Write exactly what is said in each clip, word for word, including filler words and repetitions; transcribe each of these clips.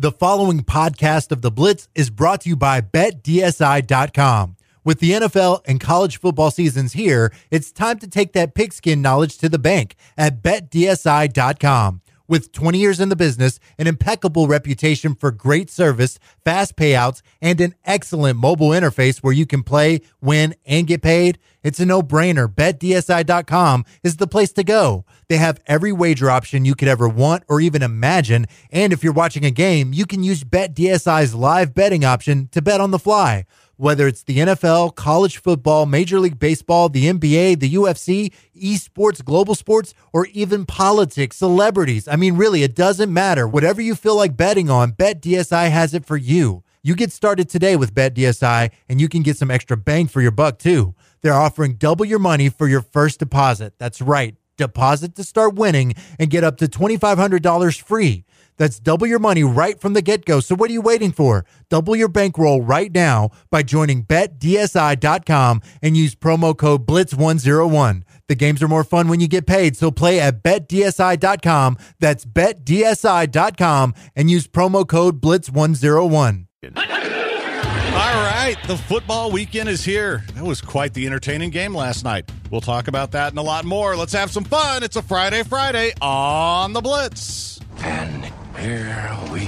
The following podcast of The Blitz is brought to you by Bet D S I dot com. With the N F L and college football seasons here, it's time to take that pigskin knowledge to the bank at Bet D S I dot com. With twenty years in the business, an impeccable reputation for great service, fast payouts, and an excellent mobile interface where you can play, win, and get paid, it's a no-brainer. Bet D S I dot com is the place to go. They have every wager option you could ever want or even imagine, and if you're watching a game, you can use Bet D S I's live betting option to bet on the fly. Whether it's the N F L, college football, Major League Baseball, the N B A, the U F C, esports, global sports, or even politics, celebrities. I mean, really, it doesn't matter. Whatever you feel like betting on, Bet D S I has it for you. You get started today with Bet D S I, and you can get some extra bang for your buck, too. They're offering double your money for your first deposit. That's right. Deposit to start winning and get up to twenty-five hundred dollars free. That's double your money right from the get-go. So what are you waiting for? Double your bankroll right now by joining Bet D S I dot com and use promo code Blitz one oh one. The games are more fun when you get paid, so play at Bet D S I dot com. That's Bet D S I dot com and use promo code Blitz one oh one. All right, the football weekend is here. That was quite the entertaining game last night. We'll talk about that and a lot more. Let's have some fun. It's a Friday Friday on the Blitz. And here we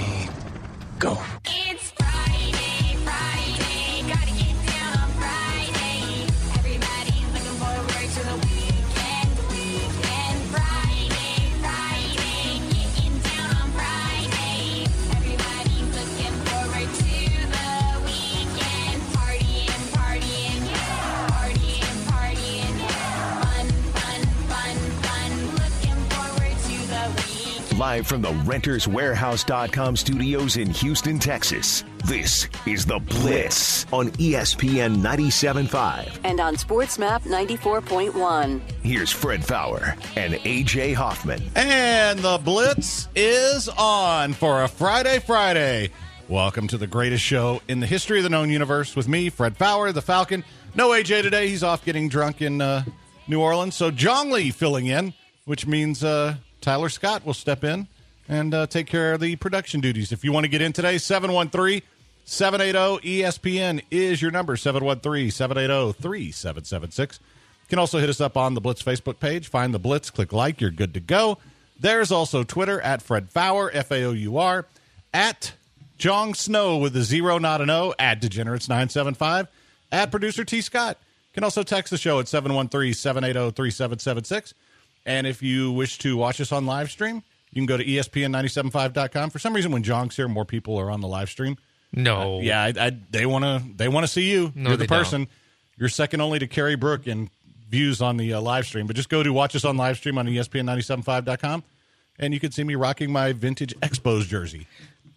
go. It's Friday, Friday, gotta get down on Friday. Everybody's looking forward to the weekend, weekend. Friday, Friday, getting down on Friday. Everybody's looking forward to the weekend. Partying, partying, partying, partying. Fun, fun, fun, fun. Looking forward to the weekend. Live from the Renters Warehouse dot com studios in Houston, Texas, this is The Blitz on E S P N ninety-seven point five. And on SportsMap ninety-four point one. Here's Fred Faour and A J Hoffman. And the Blitz is on for a Friday Friday. Welcome to the greatest show in the history of the known universe with me, Fred Faour, the Falcon. No A J today. He's off getting drunk in uh, New Orleans. So Jong Lee filling in, which means uh, Tyler Scott will step in and uh, take care of the production duties. If you want to get in today, seven one three, seven eight zero, E S P N is your number, seven one three, seven eight zero, three seven seven six. You can also hit us up on the Blitz Facebook page. Find the Blitz, click like, you're good to go. There's also Twitter, at Fred Faour, F A O U R, at Jong Snow with a zero, not an O, at Degenerates nine seven five, at Producer T. Scott. You can also text the show at seven one three, seven eight zero, three seven seven six. And if you wish to watch us on live stream, you can go to E S P N ninety-seven point five dot com. For some reason, when Jong's here, more people are on the live stream. No. Uh, yeah, I, I, they want to They want to see you. No, You're the they person. don't. You're second only to Kerry Brook in views on the uh, live stream. But just go to watch us on live stream on E S P N ninety-seven point five dot com, and you can see me rocking my vintage Expos jersey.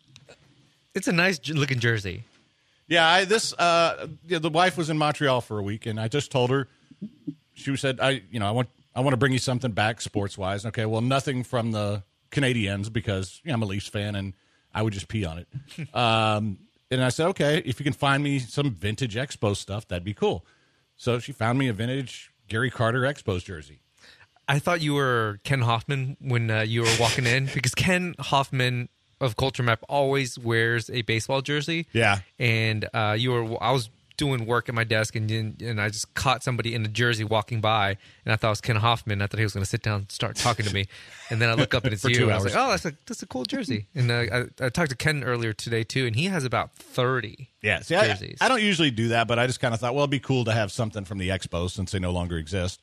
It's a nice j- looking jersey. Yeah, I, this uh, yeah, the wife was in Montreal for a week, and I just told her. She said, "I, you know, I want, I want to bring you something back sports wise." Okay, well, nothing from the Canadiens because you know, I'm a Leafs fan, and I would just pee on it. um, and I said, "Okay, if you can find me some vintage Expos stuff, that'd be cool." So she found me a vintage Gary Carter Expos jersey. I thought you were Ken Hoffman when uh, you were walking in because Ken Hoffman of Culture Map always wears a baseball jersey. Yeah, and uh, you were. I was doing work at my desk, and and I just caught somebody in a jersey walking by, and I thought it was Ken Hoffman. I thought he was going to sit down and start talking to me, and then I look up and it's For you. two And I was hours. like, oh, that's a that's a cool jersey. And uh, I, I talked to Ken earlier today too, and he has about thirty. yeah. See, I, jerseys. I don't usually do that, but I just kind of thought, well, it'd be cool to have something from the Expos since they no longer exist.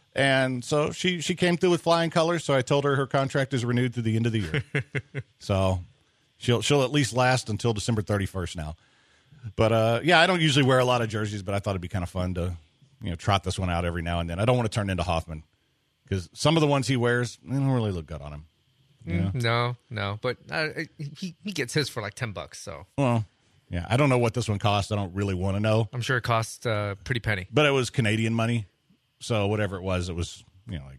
And so she she came through with flying colors. So I told her her contract is renewed through the end of the year. So she'll she'll at least last until December thirty-first now. But, uh, yeah, I don't usually wear a lot of jerseys, but I thought it'd be kind of fun to, you know, trot this one out every now and then. I don't want to turn into Hoffman because some of the ones he wears, they don't really look good on him. You know? No, no, but uh, he he gets his for like ten bucks. So Well, yeah, I don't know what this one cost. I don't really want to know. I'm sure it costs a uh, pretty penny. But it was Canadian money. So whatever it was, it was, you know, like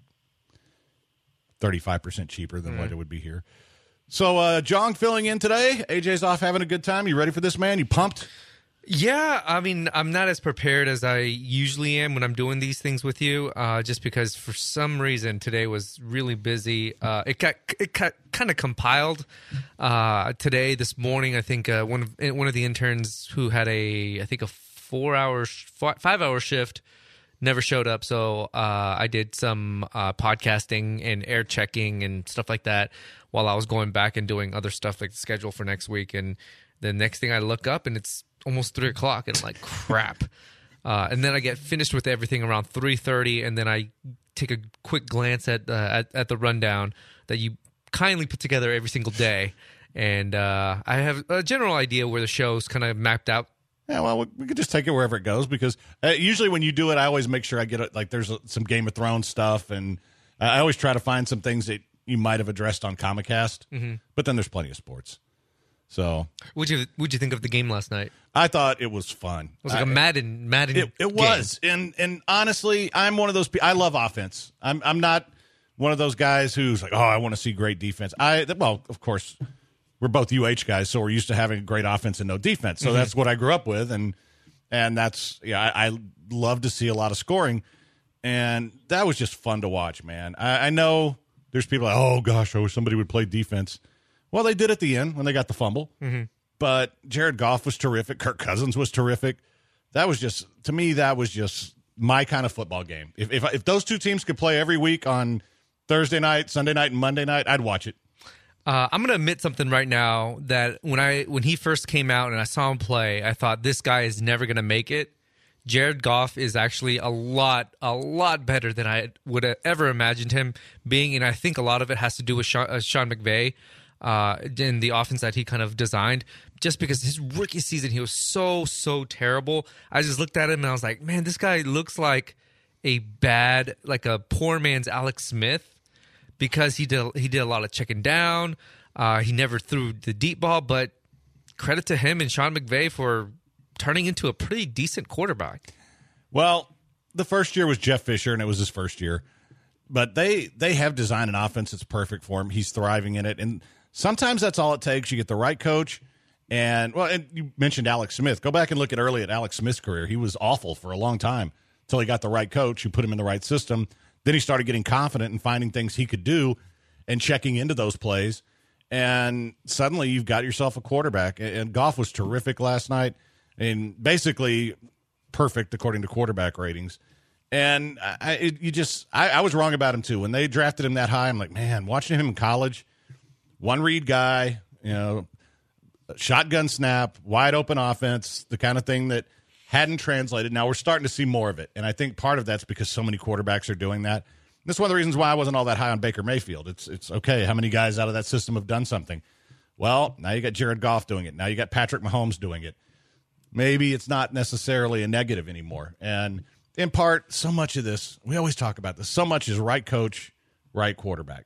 thirty-five percent cheaper than mm. what it would be here. So, uh, Jong filling in today. A J's off having a good time. You ready for this, man? You pumped? Yeah, I mean, I'm not as prepared as I usually am when I'm doing these things with you, uh, just because for some reason today was really busy. Uh, it got it got kind of compiled uh, today, this morning. I think uh, one of one of the interns who had a I think a four hour five hour shift never showed up, so uh, I did some uh, podcasting and air checking and stuff like that while I was going back and doing other stuff like the schedule for next week. And the next thing I look up and it's almost three o'clock, and I'm like, crap. Uh, and then I get finished with everything around three thirty, and then I take a quick glance at, uh, at at the rundown that you kindly put together every single day, and uh, I have a general idea where the show's kind of mapped out. Yeah, well, we, we could just take it wherever it goes, because uh, usually when you do it, I always make sure I get it. Like, there's a, some Game of Thrones stuff, and I always try to find some things that you might have addressed on Comicast, mm-hmm. but then there's plenty of sports. So, what'd you what'd you think of the game last night? I thought it was fun. It was like I, a Madden Madden. It, it was, and and honestly, I'm one of those people. I love offense. I'm I'm not one of those guys who's like, oh, I want to see great defense. I well, of course, we're both U H guys, so we're used to having great offense and no defense. So mm-hmm. that's what I grew up with, and and that's yeah, I, I love to see a lot of scoring, and that was just fun to watch, man. I, I know there's people like, oh gosh, I wish somebody would play defense. Well, they did at the end when they got the fumble. Mm-hmm. But Jared Goff was terrific. Kirk Cousins was terrific. That was just, to me, that was just my kind of football game. If if, if those two teams could play every week on Thursday night, Sunday night, and Monday night, I'd watch it. Uh, I'm going to admit something right now that when I when he first came out and I saw him play, I thought this guy is never going to make it. Jared Goff is actually a lot, a lot better than I would have ever imagined him being, and I think a lot of it has to do with Sean, uh, Sean McVay. Uh, in the offense that he kind of designed, just because his rookie season, he was so, so terrible. I just looked at him and I was like, man, this guy looks like a bad, like a poor man's Alex Smith, because he did he did a lot of checking down. Uh, he never threw the deep ball, but credit to him and Sean McVay for turning into a pretty decent quarterback. Well, the first year was Jeff Fisher, and it was his first year. But they they have designed an offense that's perfect for him. He's thriving in it, and sometimes that's all it takes. You get the right coach, and well, and you mentioned Alex Smith. Go back and look at early at Alex Smith's career. He was awful for a long time until he got the right coach who put him in the right system. Then he started getting confident and finding things he could do and checking into those plays. And suddenly you've got yourself a quarterback. And Goff was terrific last night, and basically perfect according to quarterback ratings. And I, it, you just, I, I was wrong about him too. When they drafted him that high, I'm like, man, watching him in college. One read guy, you know, shotgun snap, wide open offense, the kind of thing that hadn't translated. Now we're starting to see more of it. And I think part of that's because so many quarterbacks are doing that. That's one of the reasons why I wasn't all that high on Baker Mayfield. It's it's okay, how many guys out of that system have done something? Well, now you got Jared Goff doing it. Now you got Patrick Mahomes doing it. Maybe it's not necessarily a negative anymore. And in part, so much of this, we always talk about this, so much is right coach, right quarterback.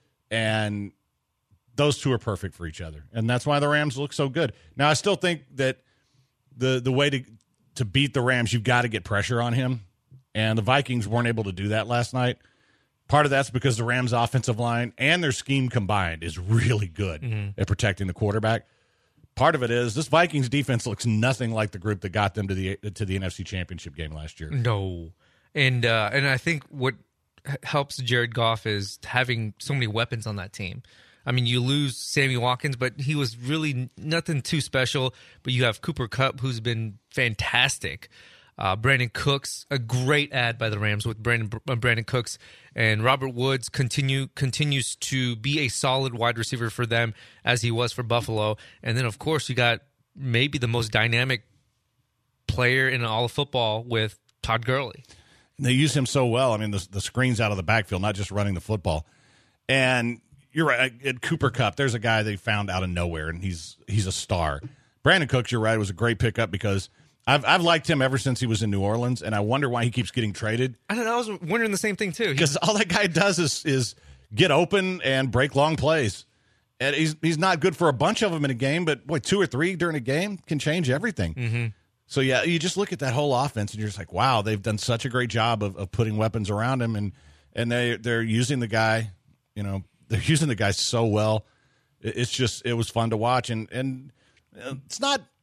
And those two are perfect for each other, and that's why the Rams look so good. Now, I still think that the the way to to beat the Rams, you've got to get pressure on him, and the Vikings weren't able to do that last night. Part of that's because the Rams' offensive line and their scheme combined is really good mm-hmm. at protecting the quarterback. Part of it is this Vikings defense looks nothing like the group that got them to the to the N F C Championship game last year. No, and uh, and I think what helps Jared Goff is having so many weapons on that team. I mean, you lose Sammy Watkins, but he was really nothing too special. But you have Cooper Kupp, who's been fantastic. Uh, Brandon Cooks, a great ad by the Rams with Brandon uh, Brandon Cooks, and Robert Woods continue continues to be a solid wide receiver for them as he was for Buffalo. And then, of course, you got maybe the most dynamic player in all of football with Todd Gurley. They use him so well. I mean, the, the screens out of the backfield, not just running the football. And you're right. At Cooper Kupp, there's a guy they found out of nowhere, and he's he's a star. Brandon Cooks, you're right, was a great pickup because I've I've liked him ever since he was in New Orleans, and I wonder why he keeps getting traded. I don't know. I was wondering the same thing too. Because all that guy does is is get open and break long plays, and he's he's not good for a bunch of them in a game, but boy, two or three during a game can change everything. Mm-hmm. So yeah, you just look at that whole offense, and you're just like, wow, they've done such a great job of, of putting weapons around him, and and they they're using the guy, you know. They're using the guy so well. It's just, it was fun to watch. And, and it's not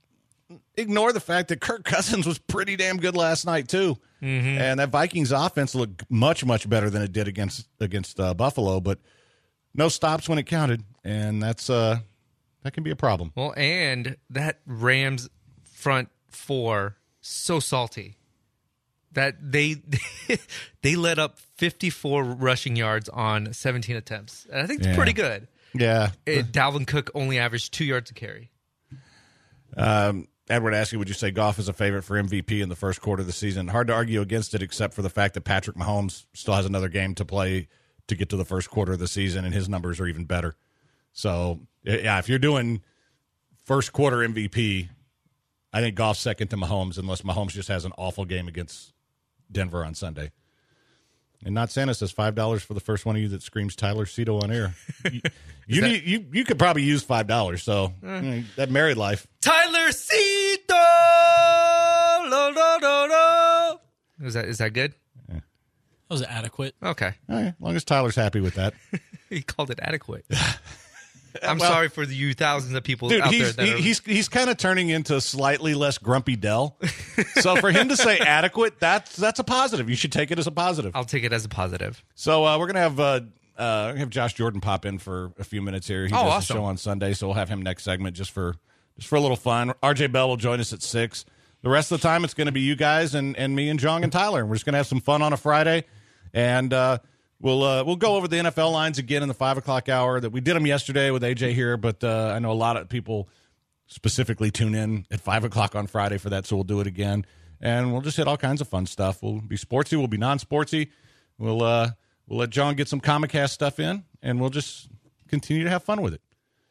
ignore the fact that Kirk Cousins was pretty damn good last night too, Mm-hmm. and that Vikings offense looked much much better than it did against against uh, Buffalo. But no stops when it counted, and that's uh that can be a problem. Well, and that Rams front four so salty that they they let up fifty-four rushing yards on seventeen attempts. And I think it's Yeah. pretty good. Yeah. It, Dalvin Cook only averaged two yards a carry. Um, Edward asked you, would you say Goff is a favorite for M V P in the first quarter of the season? Hard to argue against it, except for the fact that Patrick Mahomes still has another game to play to get to the first quarter of the season, and his numbers are even better. So, yeah, if you're doing first quarter M V P, I think Goff's second to Mahomes, unless Mahomes just has an awful game against Denver on Sunday. And Not Santa says five dollars for the first one of you that screams Tyler Cito on air. You you, that- need, you you could probably use five dollars. So you know, that married life. Tyler Cito! Lo, lo, lo, lo. Is that is that good? That was adequate. Okay. All right, as long as Tyler's happy with that. He called it adequate. I'm Well, sorry for you thousands of people Dude, out he's there that he, are... he's he's kind of turning into slightly less grumpy Dell. So for him to say adequate, that's that's a positive. You should take it as a positive. I'll take it as a positive. So uh, we're gonna have uh, uh, have Josh Jordan pop in for a few minutes here. He Oh, does awesome. the show on Sunday, so we'll have him next segment just for just for a little fun. R J Bell will join us at six. The rest of the time, it's going to be you guys and, and me and Jong and Tyler. And we're just going to have some fun on a Friday, and uh, we'll uh, we'll go over the N F L lines again in the five o'clock hour. That we did them yesterday with A J here, but uh, I know a lot of people specifically tune in at five o'clock on Friday for that, so we'll do it again. And we'll just hit all kinds of fun stuff. We'll be sportsy. We'll be non-sportsy. We'll uh, we'll let John get some Comicast stuff in, and we'll just continue to have fun with it.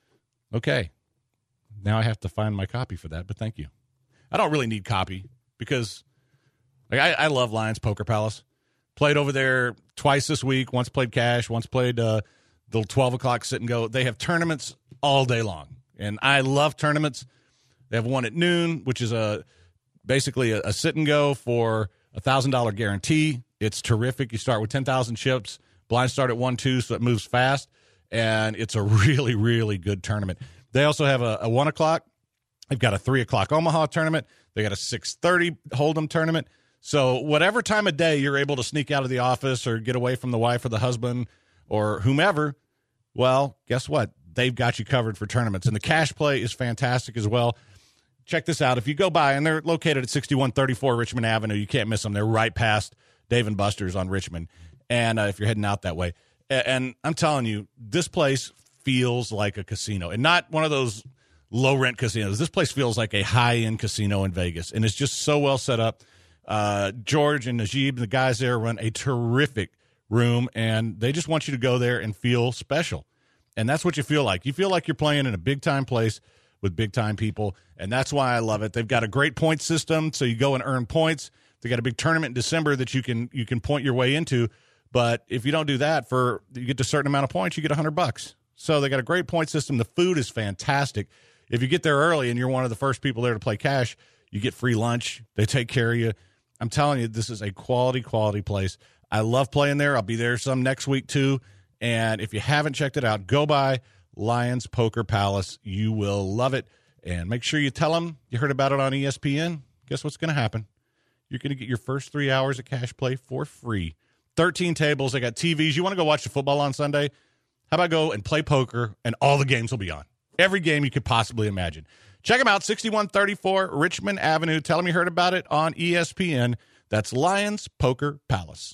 Okay. Now I have to find my copy for that, but thank you. I don't really need copy because like I, I love Lions Poker Palace. Played over there twice this week. Once played cash. Once played uh, the twelve o'clock sit and go. They have tournaments all day long, and I love tournaments. They have one at noon, which is a basically a, a sit and go for a thousand dollar guarantee. It's terrific. You start with ten thousand chips. Blinds start at one two, so it moves fast, and it's a really really good tournament. They also have a, a one o'clock. They've got a three o'clock Omaha tournament. They got a six thirty Hold'em tournament. So whatever time of day you're able to sneak out of the office or get away from the wife or the husband or whomever, well, guess what? They've got you covered for tournaments. And the cash play is fantastic as well. Check this out. If you go by, and they're located at sixty-one thirty-four Richmond Avenue, you can't miss them. They're right past Dave and Buster's on Richmond. And uh, if you're heading out that way. And I'm telling you, this place feels like a casino. And not one of those low-rent casinos. This place feels like a high-end casino in Vegas, and it's just so well set up. Uh, George and Najib, the guys there, run a terrific room, and they just want you to go there and feel special. And that's what you feel like. You feel like you're playing in a big-time place with big-time people, and that's why I love it. They've got a great point system, so you go and earn points. They got a big tournament in December that you can you can point your way into, but if you don't do that, for you get to a certain amount of points, you get one hundred bucks. So they got a great point system. The food is fantastic. If you get there early and you're one of the first people there to play cash, you get free lunch. They take care of you. I'm telling you, this is a quality, quality place. I love playing there. I'll be there some next week, too. And if you haven't checked it out, go by Lions Poker Palace. You will love it. And make sure you tell them you heard about it on E S P N. Guess what's going to happen? You're going to get your first three hours of cash play for free. thirteen tables. They got T Vs. You want to go watch the football on Sunday? How about go and play poker, and all the games will be on. Every game you could possibly imagine. Check them out, sixty-one thirty-four Richmond Avenue. Tell them you heard about it on E S P N. That's Lions Poker Palace.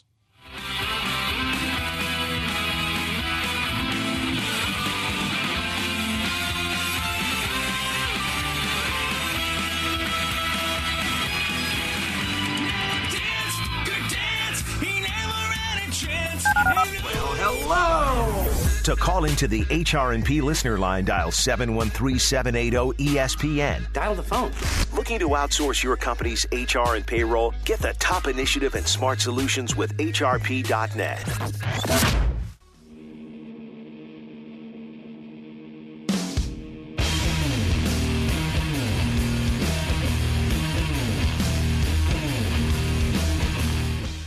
To call into the H R and P listener line, dial seven one three, seven eight zero, E S P N. Dial the phone. Looking to outsource your company's H R and payroll? Get the top initiative and smart solutions with H R P dot net.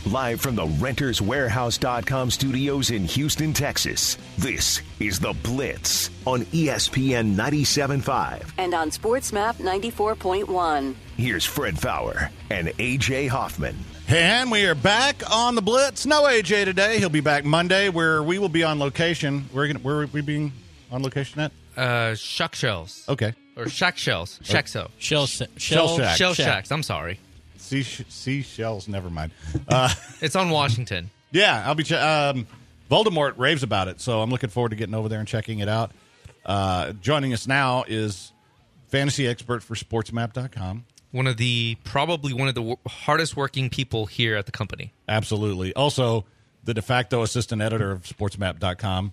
Live from the Renters Warehouse dot com studios in Houston, Texas, this is The Blitz on E S P N ninety-seven point five. And on SportsMap ninety-four point one. Here's Fred Fowler and A J Hoffman. And we are back on the Blitz. No A J today. He'll be back Monday, where we will be on location. We're gonna, where are we being on location at? Uh, Shuck Shells. Okay. Or Shack Shells. Shack So. Shell, Shell shell, Shack. Shell Shacks. I'm sorry. Sea, seashells, never mind. Uh, It's on Washington. yeah, I'll be. Ch- um, Voldemort raves about it, so I'm looking forward to getting over there and checking it out. Uh, joining us now is fantasy expert for SportsMap dot com. One of the, probably one of the w- hardest working people here at the company. Absolutely. Also, the de facto assistant editor of SportsMap dot com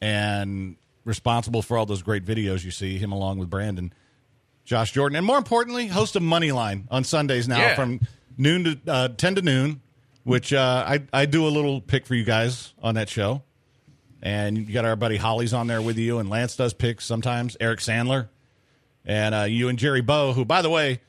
and responsible for all those great videos you see, him along with Brandon, Josh Jordan, and more importantly, host of Moneyline on Sundays now Yeah. from noon to uh, ten to noon, which uh, I, I do a little pick for you guys on that show. And you got our buddy Holly's on there with you, and Lance does picks sometimes, Eric Sandler, and uh, you and Jerry Bow, who, by the way,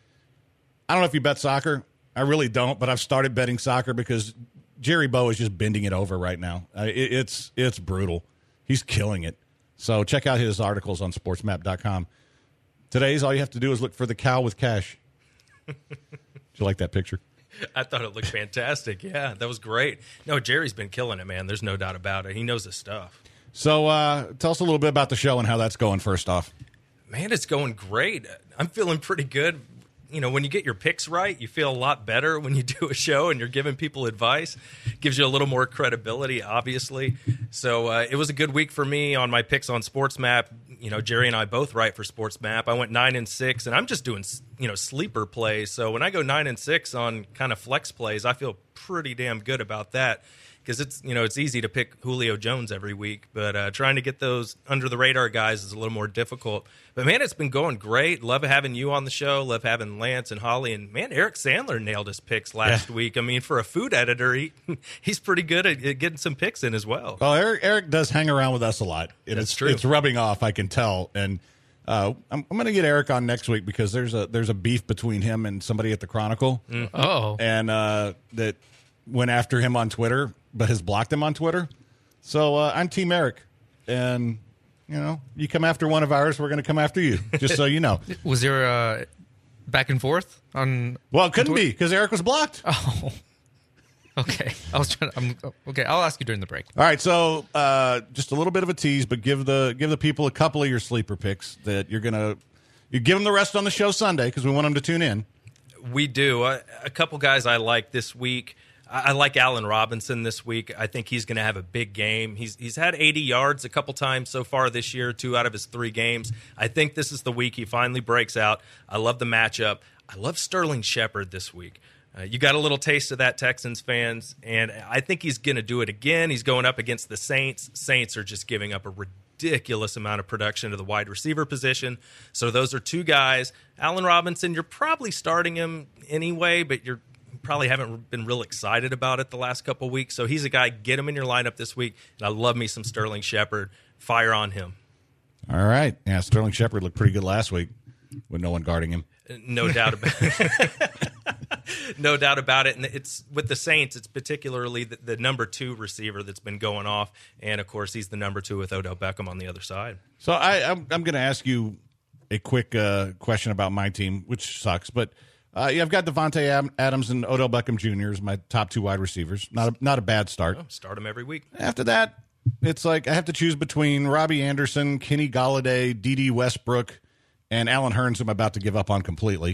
I don't know if you bet soccer. I really don't, but I've started betting soccer because Jerry Bow is just bending it over right now. Uh, it, it's it's brutal. He's killing it. So check out his articles on SportsMap dot com. Today's all you have to do is look for the cow with cash. Did you like that picture? I thought it looked fantastic. Yeah, that was great. No, Jerry's been killing it, man. There's no doubt about it. He knows his stuff. So uh, tell us a little bit about the show and how that's going first off. Man, it's going great. I'm feeling pretty good. You know, when you get your picks right, you feel a lot better when you do a show and you're giving people advice. Gives you a little more credibility, obviously. So uh, it was a good week for me on my picks on SportsMap. You know, Jerry and I both write for SportsMap. I went nine and six, and I'm just doing, you know, sleeper plays. So when I go nine and six on kind of flex plays, I feel pretty damn good about that. Because it's, you know, it's easy to pick Julio Jones every week, but uh, trying to get those under the radar guys is a little more difficult. But man, it's been going great. Love having you on the show. Love having Lance and Holly, and man, Eric Sandler nailed his picks last Yeah. week. I mean, for a food editor, he he's pretty good at, at getting some picks in as well. Well, Eric Eric does hang around with us a lot. And That's it's, true. It's rubbing off, I can tell. And uh, I'm, I'm going to get Eric on next week because there's a there's a beef between him and somebody at the Chronicle, Oh. and uh, that went after him on Twitter, but has blocked him on Twitter. So uh, I'm Team Eric, and you know, you come after one of ours, we're going to come after you. Just so you know. Was there a back and forth on? Well, it couldn't be because Eric was blocked. Oh. Okay. I was trying to. I'm, okay. I'll ask you during the break. All right, so uh, just a little bit of a tease, but give the give the people a couple of your sleeper picks that you're gonna you give them the rest on the show Sunday because we want them to tune in. We do. Uh, a couple guys I like this week. I, I like Allen Robinson this week. I think he's going to have a big game. He's he's had eighty yards a couple times so far this year, two out of his three games. I think this is the week he finally breaks out. I love the matchup. I love Sterling Shepard this week. Uh, you got a little taste of that, Texans fans, and I think he's going to do it again. He's going up against the Saints. Saints are just giving up a ridiculous amount of production to the wide receiver position. So those are two guys. Allen Robinson, you're probably starting him anyway, but you're you probably haven't been real excited about it the last couple of weeks. So he's a guy, get him in your lineup this week. And I love me some Sterling Shepard. Fire on him. All right, yeah, Sterling Shepard looked pretty good last week with no one guarding him. No doubt about it. No doubt about it. And it's with the Saints, it's particularly the, the number two receiver that's been going off. And, of course, he's the number two with Odell Beckham on the other side. So I, I'm, I'm going to ask you a quick uh, question about my team, which sucks. But uh, yeah, I've got Devontae Adams and Odell Beckham Junior as my top two wide receivers. Not a, not a bad start. Oh, start him every week. After that, it's like I have to choose between Robbie Anderson, Kenny Galladay, D D Westbrook, and Allen Hurns, who I'm about to give up on completely,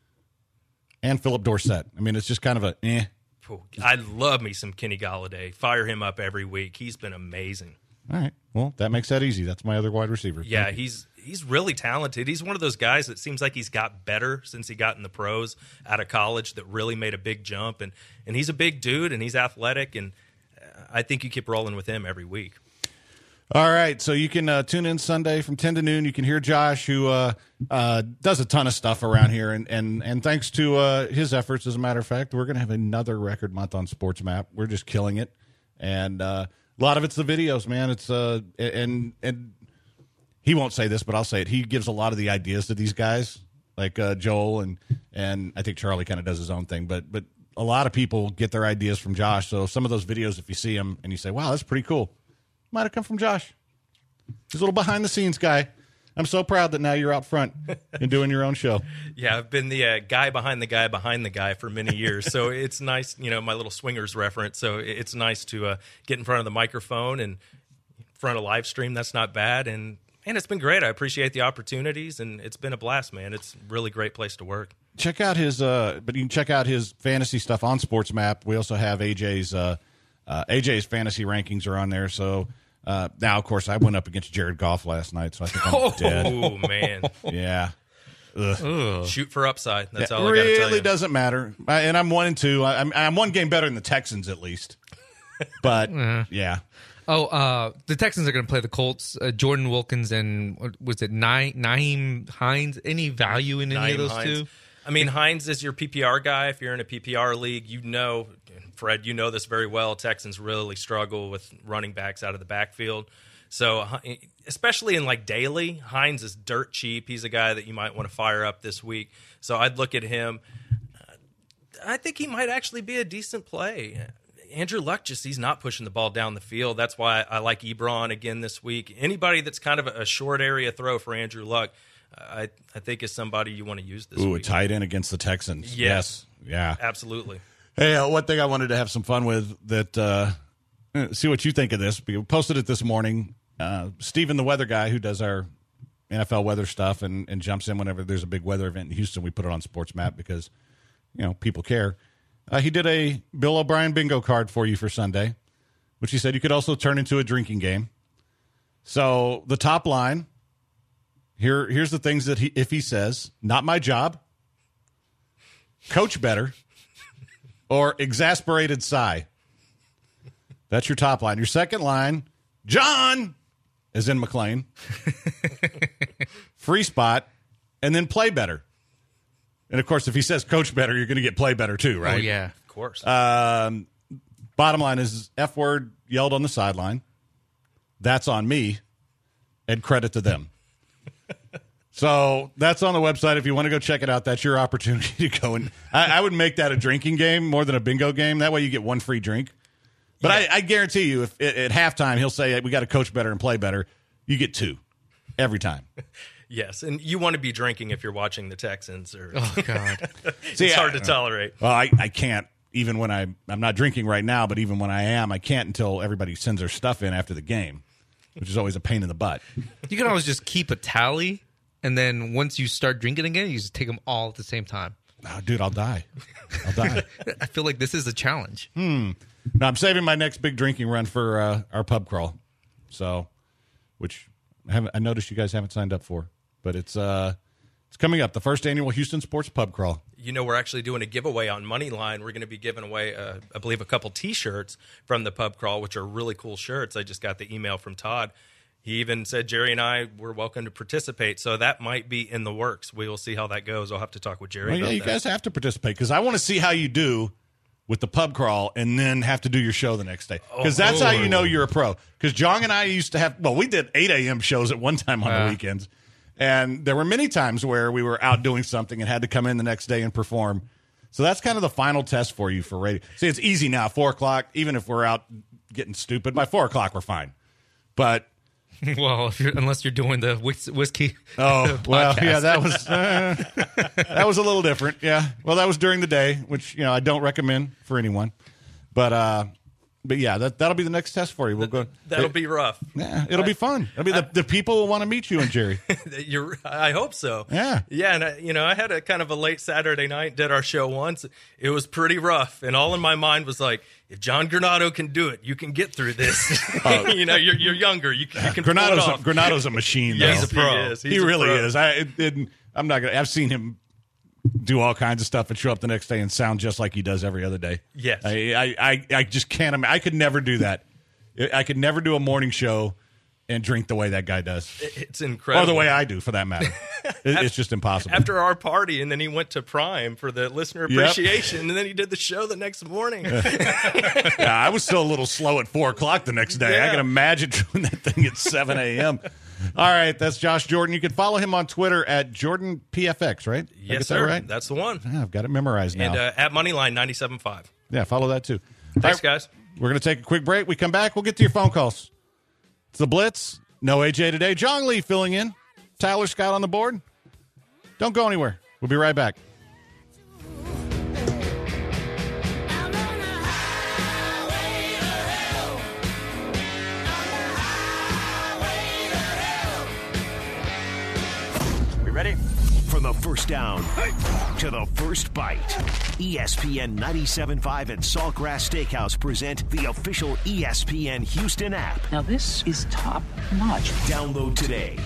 and Philip Dorsett. I mean, it's just kind of a eh. I love me some Kenny Galladay. Fire him up every week. He's been amazing. All right. Well, that makes that easy. That's my other wide receiver. Yeah, Thank you. he's he's really talented. He's one of those guys that seems like he's got better since he got in the pros out of college that really made a big jump. And, and he's a big dude, and he's athletic, and I think you keep rolling with him every week. All right, so you can uh, tune in Sunday from ten to noon. You can hear Josh, who uh, uh, does a ton of stuff around here, and and and thanks to uh, his efforts, as a matter of fact, we're going to have another record month on SportsMap. We're just killing it, and uh, a lot of it's the videos, man. It's uh, and and he won't say this, but I'll say it. He gives a lot of the ideas to these guys, like uh, Joel, and and I think Charlie kind of does his own thing, but but a lot of people get their ideas from Josh. So some of those videos, if you see them and you say, wow, that's pretty cool, might have come from Josh. He's a little behind-the-scenes guy. I'm so proud that now you're out front and doing your own show. Yeah, I've been the uh, guy behind the guy behind the guy for many years. So it's nice, you know, my little swingers reference. So it's nice to uh, get in front of the microphone and in front of live stream. That's not bad. And, man, it's been great. I appreciate the opportunities, and it's been a blast, man. It's a really great place to work. Check out his, uh, but you can check out his fantasy stuff on SportsMap. We also have A J's, uh, uh, A J's fantasy rankings are on there. So uh, now, of course, I went up against Jared Goff last night, so I think I'm oh, dead. Oh, man. Yeah. Ugh. Shoot for upside. That's It all I got to tell really you. doesn't matter. I, and I'm one and two. I, I'm, I'm one game better than the Texans, at least. But, yeah. Oh, uh, the Texans are going to play the Colts. Uh, Jordan Wilkins and, what was it, Naeem Naeem Hines? Any value in any Naeem of those Hines. two? I mean, Hines is your P P R guy. If you're in a P P R league, you know, Fred, you know this very well. Texans really struggle with running backs out of the backfield. So, especially in like daily, Hines is dirt cheap. He's a guy that you might want to fire up this week. So I'd look at him. I think he might actually be a decent play. Andrew Luck just, he's not pushing the ball down the field. That's why I like Ebron again this week. Anybody that's kind of a short area throw for Andrew Luck, I I think is somebody you want to use this Ooh, week. a tight end against the Texans. Yes. Yes. Yeah. Absolutely. Hey, uh, one thing I wanted to have some fun with that, uh, see what you think of this. We posted it this morning. Uh, Steven, the weather guy who does our N F L weather stuff and, and jumps in whenever there's a big weather event in Houston, we put it on SportsMap because, you know, people care. Uh, he did a Bill O'Brien bingo card for you for Sunday, which he said you could also turn into a drinking game. So the top line, here, here's the things that he, if he says, not my job, coach better, or exasperated sigh. That's your top line. Your second line, John, as in McLean, free spot, and then play better. And, of course, if he says coach better, you're going to get play better too, right? Oh, yeah. Of course. Um, bottom line is F word yelled on the sideline. That's on me, and credit to them. So that's on the website. If you want to go check it out, that's your opportunity to go. And I, I would make that a drinking game more than a bingo game. That way you get one free drink. But yeah. I, I guarantee you, if at halftime he'll say, we got to coach better and play better, you get two every time. Yes, and you want to be drinking if you're watching the Texans. Or Oh, God. it's See, hard I- to tolerate. Well, I, I can't, even when I, I'm not drinking right now, but even when I am, I can't until everybody sends their stuff in after the game, which is always a pain in the butt. You can always just keep a tally, and then once you start drinking again, you just take them all at the same time. Oh, dude, I'll die. I'll die. I feel like this is a challenge. No, I'm saving my next big drinking run for uh, our pub crawl. So, which I, haven't, I noticed you guys haven't signed up for, but it's uh, it's coming up. The first annual Houston Sports Pub Crawl. You know, we're actually doing a giveaway on Moneyline. We're going to be giving away, uh, I believe, a couple T-shirts from the pub crawl, which are really cool shirts. I just got the email from Todd. He even said Jerry and I were welcome to participate, so that might be in the works. We will see how that goes. I'll have to talk with Jerry Well, about yeah, you that. guys have to participate because I want to see how you do with the pub crawl and then have to do your show the next day. Because that's how you know you're a pro. Because Jong and I used to have, well, we did eight a.m. shows at one time on Uh. the weekends. And there were many times where we were out doing something and had to come in the next day and perform. So that's kind of the final test for you for radio. See, it's easy now, four o'clock, even if we're out getting stupid. By four o'clock, we're fine. But Well, if you're, unless you're doing the whis- whiskey. Oh, well, podcast. yeah, that was uh, that was a little different. Yeah. Well, that was during the day, which, you know, I don't recommend for anyone. But uh but yeah, that that'll be the next test for you. We'll go. That'll be rough. Yeah, it'll be fun. It'll be the, the people will want to meet you and Jerry. You're, I hope so. Yeah. Yeah, and I, you know, I had a kind of a late Saturday night, did our show once. It was pretty rough, and all in my mind was like, if John Granado can do it, you can get through this. you know, you're you're younger, you, can- you can pull it Granado's a, off. Granado's a machine. Yes, though. he is. He's he a really pro. is. I it, it, I'm not gonna. I've seen him do all kinds of stuff and show up the next day and sound just like he does every other day. Yes. I I, I, I just can't. ima- I could never do that. I could never do a morning show and drink the way that guy does, It's incredible. or the way I do, for that matter. It, it's just impossible. After our party, and then he went to Prime for the listener Yep. appreciation, and then he did the show the next morning. yeah, I was still a little slow at four o'clock the next day. I Yeah. can imagine doing that thing at seven a.m. All right, that's Josh Jordan. You can follow him on Twitter at Jordan P F X, right? Did I Yes, get sir. That right? That's the one. Yeah, I've got it memorized now. And uh, at Moneyline ninety-seven point five. Yeah, follow that too. Thanks, All right, guys. We're going to take a quick break. We come back. We'll get to your phone calls. It's the Blitz. No A J today. John Lee filling in. Tyler Scott on the board. Don't go anywhere. We'll be right back. We ready? From the first down to the first bite, E S P N ninety-seven point five and Saltgrass Steakhouse present the official E S P N Houston app. Now this is top notch. Download today.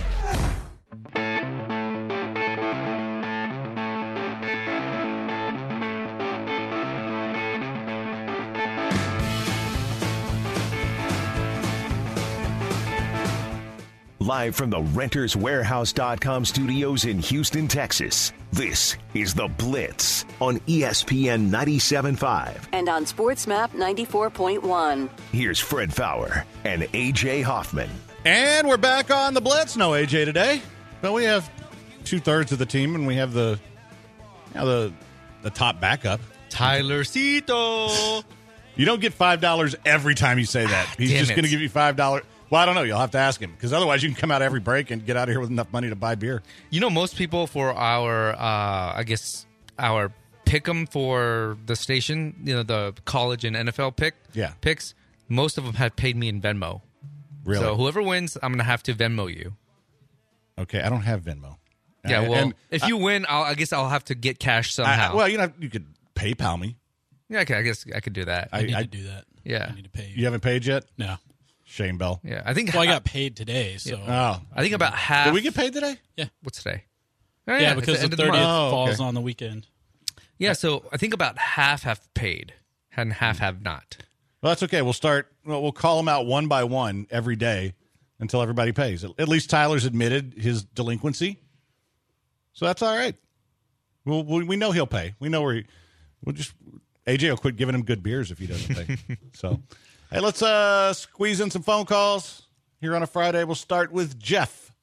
Live from the Renters Warehouse dot com studios in Houston, Texas, this is The Blitz on E S P N ninety-seven point five. And on SportsMap ninety-four point one. Here's Fred Fowler and A J Hoffman. And we're back on the Blitz. No A J today. But we have two-thirds of the team, and we have the you know, the the top backup. Tyler Cito. You don't get five dollars every time you say that. He's Damn just it. going to give you five dollars. Well, I don't know. You'll have to ask him, because otherwise you can come out every break and get out of here with enough money to buy beer. You know, most people for our, uh, I guess, our pick 'em for the station, you know, the college and N F L pick Yeah. picks, most of them have paid me in Venmo. Really? So whoever wins, I'm going to have to Venmo you. Okay, I don't have Venmo. Yeah, Uh, well, and if I- you win, I'll, I guess I'll have to get cash I- somehow. well, you know, you could PayPal me. yeah, okay, I guess I could do that. I, I need I- to do that. Yeah. I need to pay you. You haven't paid yet? No. Shame Bell. yeah, I think Well, I got paid today, so Oh. I think about half. Did we get paid today? What's today? Oh, yeah, it's because the end of thirtieth month. Oh, falls okay. on the weekend. Yeah, so I think about half have paid and half have not. Well, that's okay. We'll start. Well, we'll call them out one by one every day until everybody pays. At least Tyler's admitted his delinquency, so that's all right. Well, we, we know he'll pay. We know where he. We'll just A J will quit giving him good beers if he doesn't pay. So, hey, let's uh, squeeze in some phone calls here on a Friday. We'll start with Jeff.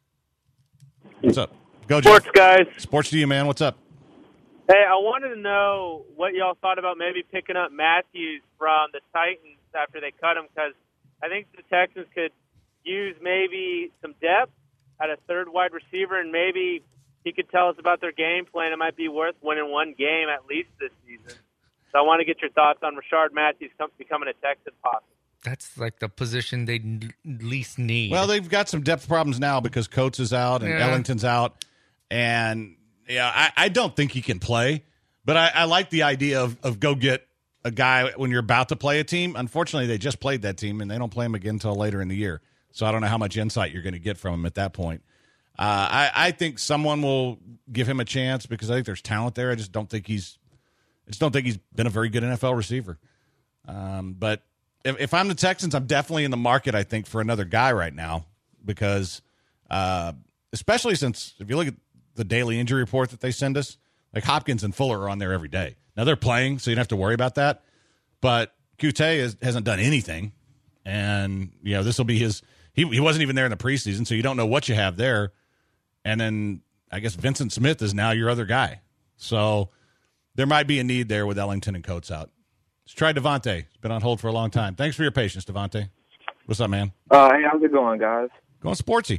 What's up? Go, Jeff. Sports guys. Sports to you, man. What's up? Hey, I wanted to know what y'all thought about maybe picking up Matthews from the Titans after they cut him, because I think the Texans could use maybe some depth at a third wide receiver, and maybe he could tell us about their game plan. It might be worth winning one game at least this season. So I want to get your thoughts on Rashard Matthews come, becoming a Texan possible. That's like the position they n- least need. Well, they've got some depth problems now because Coates is out and Yeah. Ellington's out. And, yeah, I, I don't think he can play. But I, I like the idea of, of go get a guy when you're about to play a team. Unfortunately, they just played that team, and they don't play him again until later in the year. So I don't know how much insight you're going to get from him at that point. Uh, I, I think someone will give him a chance because I think there's talent there. I just don't think he's I just don't think he's been a very good N F L receiver. Um, but if, if I'm the Texans, I'm definitely in the market, I think, for another guy right now because uh, especially since if you look at the daily injury report that they send us, like Hopkins and Fuller are on there every day. Now they're playing, so you don't have to worry about that. But Qute has, hasn't done anything. And, you know, this will be his he, – he wasn't even there in the preseason, so you don't know what you have there. And then I guess Vincent Smith is now your other guy. So there might be a need there with Ellington and Coates out. Let's try Devontae. He's been on hold for a long time. Thanks for your patience, Devontae. What's up, man? Uh, hey, how's it going, guys? Going sportsy.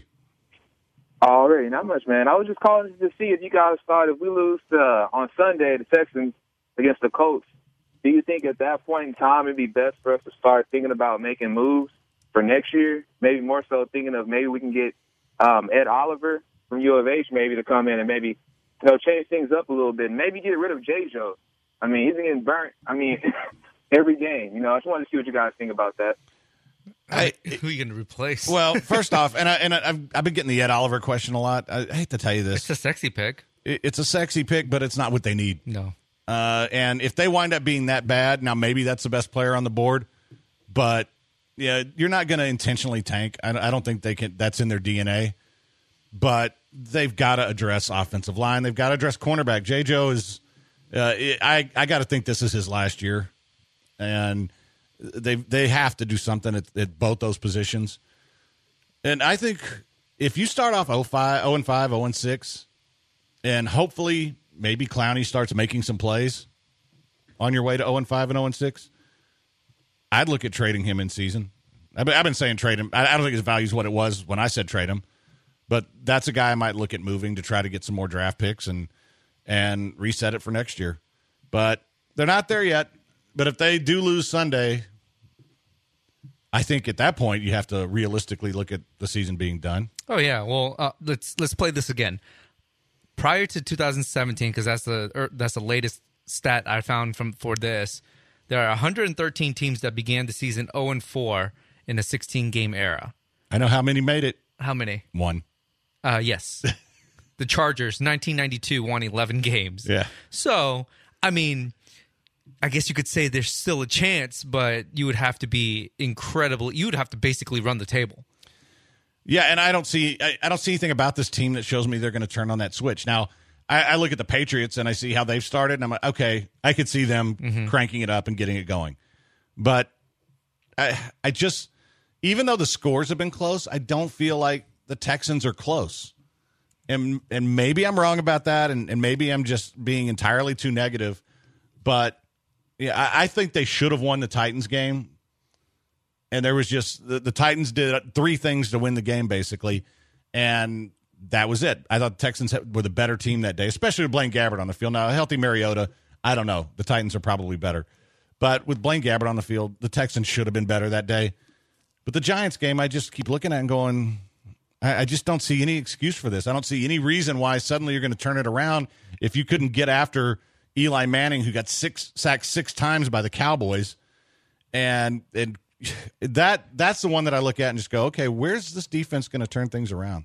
Already, not much, man. I was just calling to see if you guys thought if we lose uh, on Sunday, the Texans against the Colts, do you think at that point in time it'd be best for us to start thinking about making moves for next year? Maybe more so thinking of maybe we can get um, Ed Oliver from U of H maybe to come in and maybe, you know, change things up a little bit and maybe get rid of J. Joe. I mean, he's getting burnt, I mean, every game. You know, I just wanted to see what you guys think about that. I, Who are you going to replace? Well, first off, and, I, and I, I've, I've been getting the Ed Oliver question a lot. I, I hate to tell you this. It's a sexy pick. It, it's a sexy pick, but it's not what they need. No. Uh, and if they wind up being that bad, now maybe that's the best player on the board. But, yeah, you're not going to intentionally tank. I, I don't think they can. That's in their D N A. But they've got to address offensive line. They've got to address cornerback. J. Joe is uh, – I, I got to think this is his last year. And – They they have to do something at, at both those positions, and I think if you start off oh and five, oh and six, and hopefully maybe Clowney starts making some plays on your way to oh and five and oh and six, I'd look at trading him in season. I've been, I've been saying trade him. I, I don't think his value is what it was when I said trade him, but that's a guy I might look at moving to try to get some more draft picks and and reset it for next year. But they're not there yet. But if they do lose Sunday, I think at that point you have to realistically look at the season being done. Oh yeah, well uh, let's let's play this again. Prior to two thousand seventeen, because that's the er, that's the latest stat I found from for this. There are one hundred thirteen teams that began the season oh and four in a sixteen game era. I know how many made it. How many? One. Uh, yes. The Chargers, nineteen ninety-two, won eleven games. Yeah. So, I mean, I guess you could say there's still a chance, but you would have to be incredible. You would have to basically run the table. Yeah, and I don't see I, I don't see anything about this team that shows me they're going to turn on that switch. Now, I, I look at the Patriots and I see how they've started, and I'm like, okay, I could see them mm-hmm. cranking it up and getting it going. But I I just, even though the scores have been close, I don't feel like the Texans are close. And and maybe I'm wrong about that, and, and maybe I'm just being entirely too negative. But yeah, I, I think they should have won the Titans game. And there was just the, the Titans did three things to win the game, basically, and that was it. I thought the Texans were the better team that day, especially with Blaine Gabbert on the field. Now, a healthy Mariota, I don't know. The Titans are probably better. But with Blaine Gabbert on the field, the Texans should have been better that day. But the Giants game, I just keep looking at and going, I, I just don't see any excuse for this. I don't see any reason why suddenly you're going to turn it around if you couldn't get after Eli Manning, who got six sacked six times by the Cowboys. And and that that's the one that I look at and just go, okay, where's this defense going to turn things around?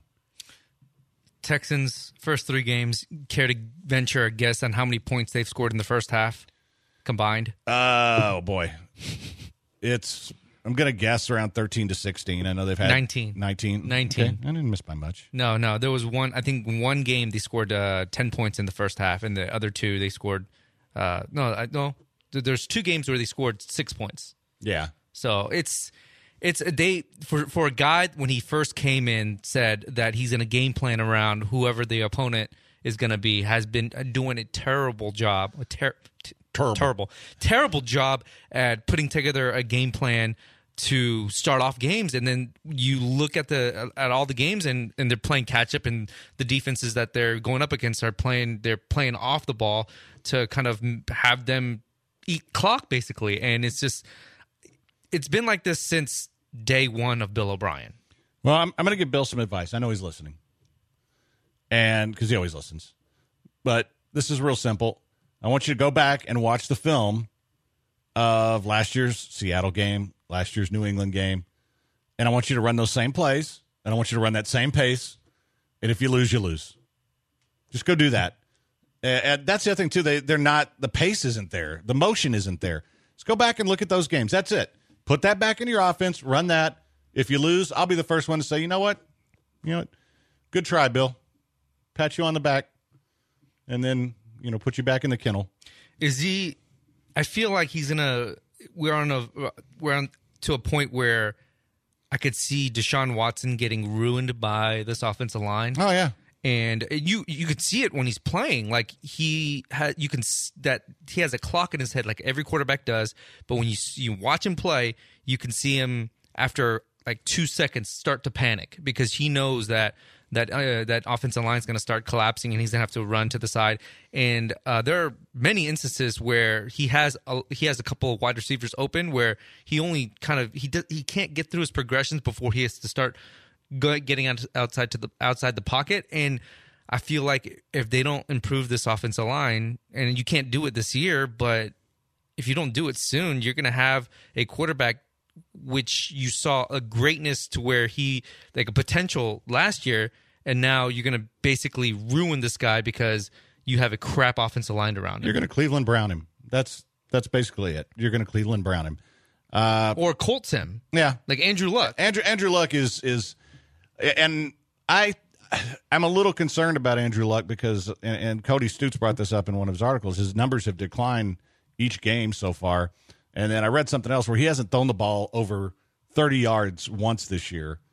Texans, first three games, care to venture a guess on how many points they've scored in the first half combined? Uh, oh, boy. It's, I'm going to guess around thirteen to sixteen. I know they've had nineteen. nineteen. nineteen. Okay. I didn't miss by much. No, no. There was one, I think one game they scored uh, ten points in the first half, and the other two they scored, uh, no, I, no. There's two games where they scored six points. Yeah. So it's it's a day for for a guy when he first came in said that he's in a game plan around whoever the opponent is going to be, has been doing a terrible job, a ter- t- terrible. terrible terrible job at putting together a game plan to start off games, and then you look at the at all the games and, and they're playing catch up, and the defenses that they're going up against are playing they're playing off the ball to kind of have them eat clock basically, and it's just. It's been like this since day one of Bill O'Brien. Well, I'm, I'm going to give Bill some advice. I know he's listening, and because he always listens. But this is real simple. I want you to go back and watch the film of last year's Seattle game, last year's New England game, and I want you to run those same plays, and I want you to run that same pace, and if you lose, you lose. Just go do that. And that's the other thing, too. They, they're not – the pace isn't there. The motion isn't there. Just go back and look at those games. That's it. Put that back into your offense. Run that. If you lose, I'll be the first one to say, you know what? You know what? Good try, Bill. Pat you on the back, and then, you know, put you back in the kennel. Is he – I feel like he's in a – we're on a – we're on to a point where I could see Deshaun Watson getting ruined by this offensive line. Oh, yeah. And you you could see it when he's playing. Like he had, you can that he has a clock in his head, like every quarterback does. But when you you watch him play, you can see him after like two seconds start to panic because he knows that that uh, that offensive line is going to start collapsing and he's going to have to run to the side. And uh, there are many instances where he has a, he has a couple of wide receivers open where he only kind of he does, he can't get through his progressions before he has to start. Getting out, outside to the outside the pocket, and I feel like if they don't improve this offensive line, and you can't do it this year, but if you don't do it soon, you're going to have a quarterback which you saw a greatness to where he like a potential last year, and now you're going to basically ruin this guy because you have a crap offensive line around him. You're going to Cleveland Brown him. That's that's basically it. You're going to Cleveland Brown him, uh, or Colts him. Yeah, like Andrew Luck. Andrew Andrew Luck is is. And I, I'm a little concerned about Andrew Luck because, and, and Cody Stutes brought this up in one of his articles, his numbers have declined each game so far. And then I read something else where he hasn't thrown the ball over thirty yards once this year.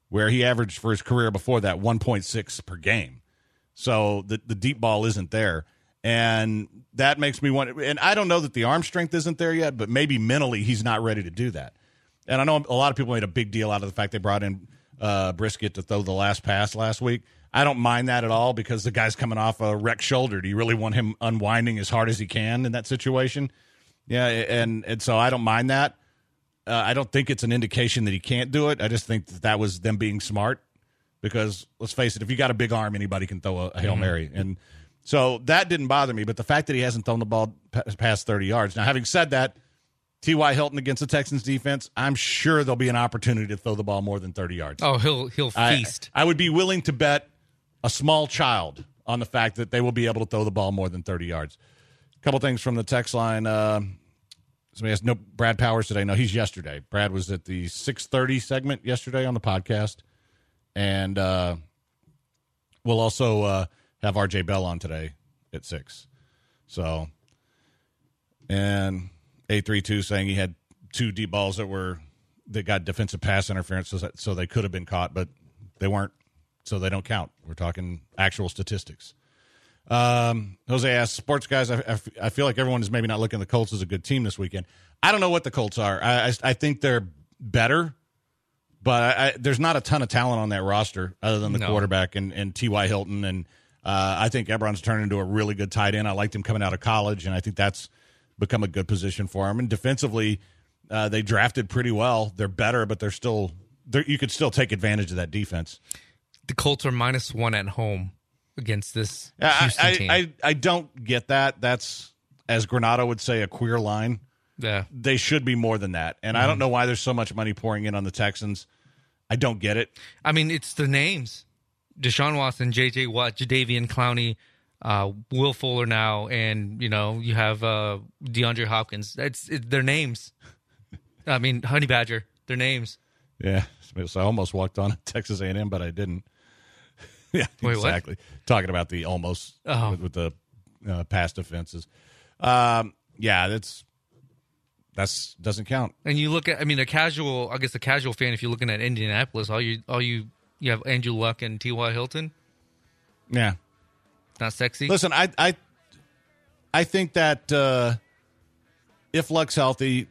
where he averaged for his career before that one point six per game. So the, the deep ball isn't there. And that makes me want – and I don't know that the arm strength isn't there yet, but maybe mentally he's not ready to do that. And I know a lot of people made a big deal out of the fact they brought in uh, Brisket to throw the last pass last week. I don't mind that at all because the guy's coming off a wrecked shoulder. Do you really want him unwinding as hard as he can in that situation? Yeah, and, and so I don't mind that. Uh, I don't think it's an indication that he can't do it. I just think that, that was them being smart because, let's face it, if you got a big arm, anybody can throw a, a Hail Mary. Mm-hmm. And so that didn't bother me. But the fact that he hasn't thrown the ball past thirty yards. Now, having said that, T Y. Hilton against the Texans defense, I'm sure there'll be an opportunity to throw the ball more than thirty yards. Oh, he'll he'll feast. I, I would be willing to bet a small child on the fact that they will be able to throw the ball more than thirty yards. A couple things from the text line. Uh, somebody asked, no, Brad Powers today. No, he's yesterday. Brad was at the six thirty segment yesterday on the podcast. And uh, we'll also uh, have R J Bell on today at six. So, and eight three two saying he had two deep balls that were that got defensive pass interference, so, that, so they could have been caught, but they weren't, so they don't count. We're talking actual statistics. Um, Jose asked, sports guys, I, I, I feel like everyone is maybe not looking at the Colts as a good team this weekend. I don't know what the Colts are. I, I, I think they're better, but I, I, there's not a ton of talent on that roster other than the no. quarterback and, and T Y. Hilton, and uh, I think Ebron's turned into a really good tight end. I liked him coming out of college, and I think that's become a good position for him. And defensively, uh, they drafted pretty well. They're better, but they're still they're, you could still take advantage of that defense. The Colts are minus one at home against this I, Houston I, team. I, I don't get that. That's, as Granado would say, a queer line. Yeah. They should be more than that. And mm-hmm. I don't know why there's so much money pouring in on the Texans. I don't get it. I mean, it's the names. Deshaun Watson, J J. Watt, Jadeveon Clowney, uh, Will Fuller now, and, you know, you have uh, DeAndre Hopkins. It's it, their names. I mean, Honey Badger, their names. Yeah. So I almost walked on Texas A and M, but I didn't. Yeah, Wait, exactly. What? Talking about the almost oh. with, with the uh, past offenses. Um, yeah, that's that's doesn't count. And you look at, I mean, a casual, I guess, a casual fan. If you're looking at Indianapolis, all you, all you, you have Andrew Luck and T Y. Hilton. Yeah, not sexy. Listen, I, I, I think that uh, if Luck's healthy,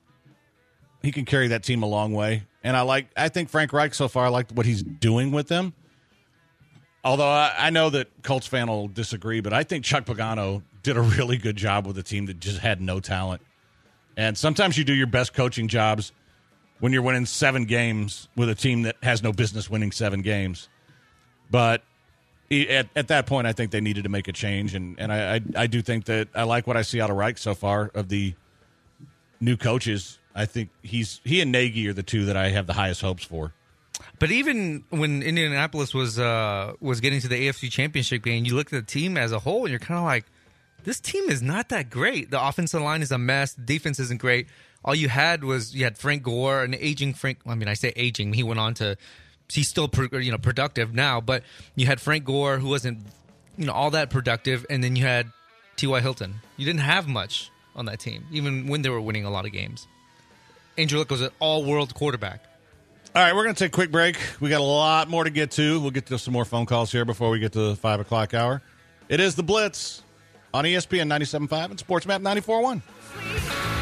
he can carry that team a long way. And I like, I think Frank Reich so far, I like what he's doing with them. Although I, I know that Colts fan will disagree, but I think Chuck Pagano did a really good job with a team that just had no talent. And sometimes you do your best coaching jobs when you're winning seven games with a team that has no business winning seven games. But at, at that point, I think they needed to make a change. And, and I, I, I do think that I like what I see out of Reich so far of the new coaches. I think he's he and Nagy are the two that I have the highest hopes for. But even when Indianapolis was uh, was getting to the A F C Championship game, you look at the team as a whole, and you're kind of like, this team is not that great. The offensive line is a mess. The defense isn't great. All you had was you had Frank Gore, an aging Frank. I mean, I say aging. He went on to, he's still you know productive now, but you had Frank Gore who wasn't you know all that productive, and then you had T Y. Hilton. You didn't have much on that team, even when they were winning a lot of games. Andrew Luck was an all-world quarterback. All right, we're going to take a quick break. We got a lot more to get to. We'll get to some more phone calls here before we get to the five o'clock hour. It is The Blitz on E S P N ninety-seven point five and Sports Map ninety-four point one.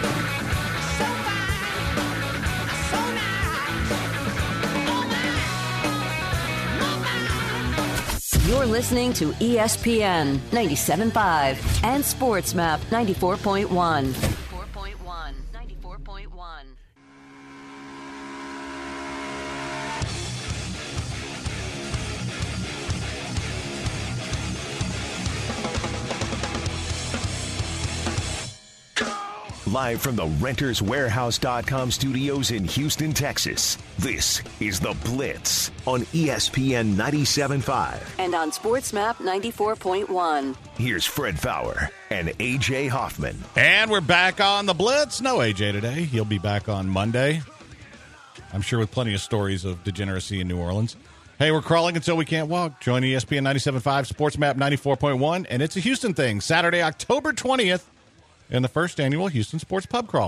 You're listening to E S P N ninety-seven point five and Sports Map ninety-four point one. ninety-four point one. ninety-four point one. Live from the Renters Warehouse dot com studios in Houston, Texas, this is The Blitz on E S P N ninety-seven point five. And on Sports Map ninety-four point one. Here's Fred Faour and A J Hoffman. And we're back on The Blitz. No A J today. He'll be back on Monday. I'm sure with plenty of stories of degeneracy in New Orleans. Hey, we're crawling until we can't walk. Join E S P N ninety-seven point five, Sports Map ninety-four point one, and it's a Houston thing. Saturday, October twentieth. In the first annual Houston Sports Pub Crawl.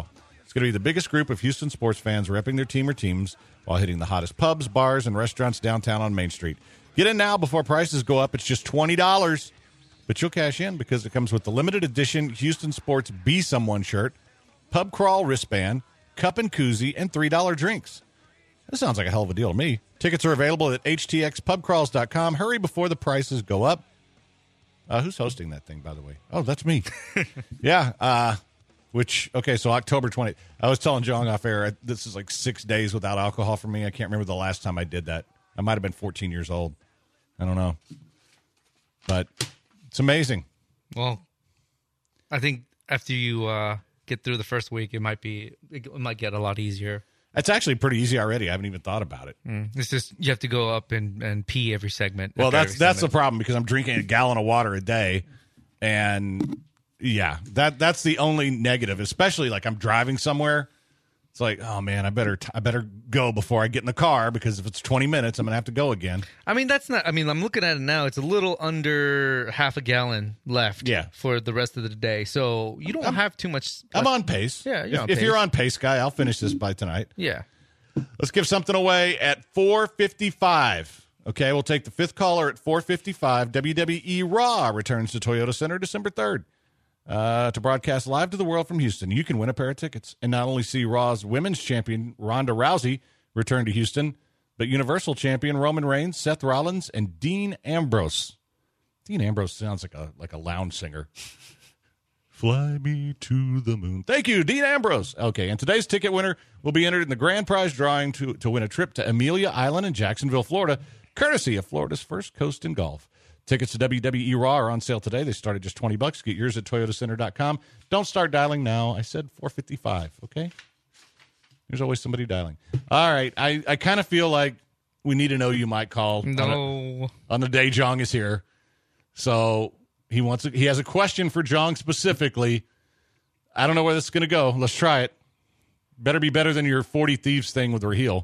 It's going to be the biggest group of Houston sports fans repping their team or teams while hitting the hottest pubs, bars, and restaurants downtown on Main Street. Get in now before prices go up. It's just twenty dollars, but you'll cash in because it comes with the limited edition Houston Sports Be Someone shirt, pub crawl wristband, cup and koozie, and three dollar drinks. That sounds like a hell of a deal to me. Tickets are available at h t x pub crawls dot com. Hurry before the prices go up. Uh, who's hosting that thing, by the way? Oh, that's me. yeah. Uh, which, okay, so October twentieth. I was telling John off air, this is like six days without alcohol for me. I can't remember the last time I did that. I might have been fourteen years old. I don't know. But it's amazing. Well, I think after you uh, get through the first week, it might be it might get a lot easier. It's actually pretty easy already. I haven't even thought about it. Mm. It's just you have to go up and, and pee every segment. Well, that's every that's segment. the problem because I'm drinking a gallon of water a day, and yeah, that that's the only negative. Especially like I'm driving somewhere. It's like, oh man, I better t- I better go before I get in the car because if it's twenty minutes, I'm gonna have to go again. I mean, that's not. I mean, I'm looking at it now. It's a little under half a gallon left. Yeah. For the rest of the day, so you don't I'm, have too much. I'm left. on pace. Yeah, you're if, on if pace. you're on pace, guy, I'll finish this by tonight. Yeah. Let's give something away at four fifty-five. Okay, we'll take the fifth caller at four fifty-five. W W E Raw returns to Toyota Center December third uh, to broadcast live to the world from Houston. You can win a pair of tickets and not only see Raw's women's champion Ronda Rousey return to Houston, but Universal champion Roman Reigns, Seth Rollins, and Dean Ambrose. Dean Ambrose sounds like a like a lounge singer. Fly me to the moon. Thank you, Dean Ambrose. Okay, and today's ticket winner will be entered in the grand prize drawing to, to win a trip to Amelia Island in Jacksonville, Florida, courtesy of Florida's first coast in golf. Tickets to W W E Raw are on sale today. They start at just twenty bucks. Get yours at toyota center dot com. Don't start dialing now. I said four fifty-five, okay? There's always somebody dialing. All right, I, I kind of feel like we need to know you might call No. on, a, on the day Jong is here. So... He wants. A, he has a question for Jong specifically. I don't know where this is going to go. Let's try it. Better be better than your forty Thieves thing with Raheel.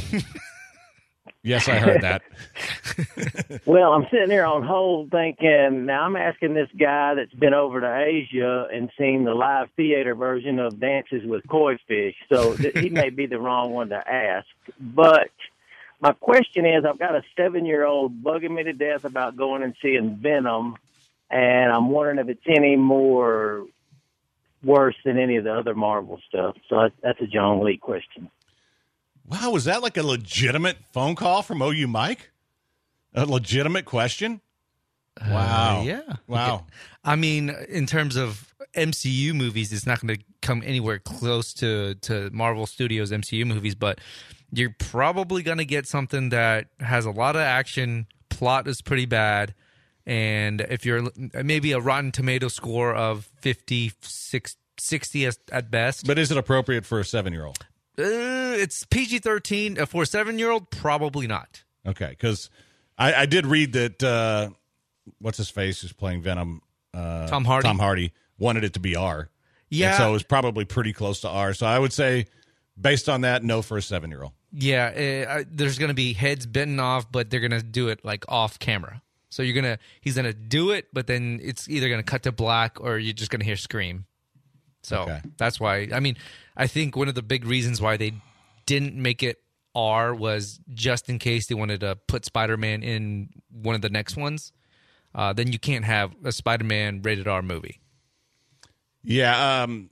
Yes, I heard that. Well, I'm sitting here on hold thinking, now I'm asking this guy that's been over to Asia and seen the live theater version of Dances with Koi Fish, so th- he may be the wrong one to ask. But my question is, I've got a seven-year-old bugging me to death about going and seeing Venom, and I'm wondering if it's any more worse than any of the other Marvel stuff. So that's, that's a John Lee question. Wow, was that like a legitimate phone call from O U Mike? A legitimate question? Wow. Uh, yeah. Wow. Okay. I mean, in terms of M C U movies, it's not going to come anywhere close to, to Marvel Studios M C U movies, but you're probably going to get something that has a lot of action, plot is pretty bad, and if you're maybe a Rotten Tomato score of fifty, sixty at, at best. But is it appropriate for a seven-year-old? Uh, it's P G thirteen. Uh, for a seven-year-old, probably not. Okay, because I, I did read that, uh, what's his face who's playing Venom? Uh, Tom Hardy. Tom Hardy wanted it to be R. Yeah. And so it was probably pretty close to R. So I would say, based on that, no for a seven-year-old. Yeah, uh, there's going to be heads bitten off, but they're going to do it like off camera. So you're gonna, he's gonna do it, but then it's either gonna cut to black or you're just gonna hear scream. So Okay. that's why. I mean, I think one of the big reasons why they didn't make it R was just in case they wanted to put Spider-Man in one of the next ones. Uh, then you can't have a Spider-Man rated R movie. Yeah, um,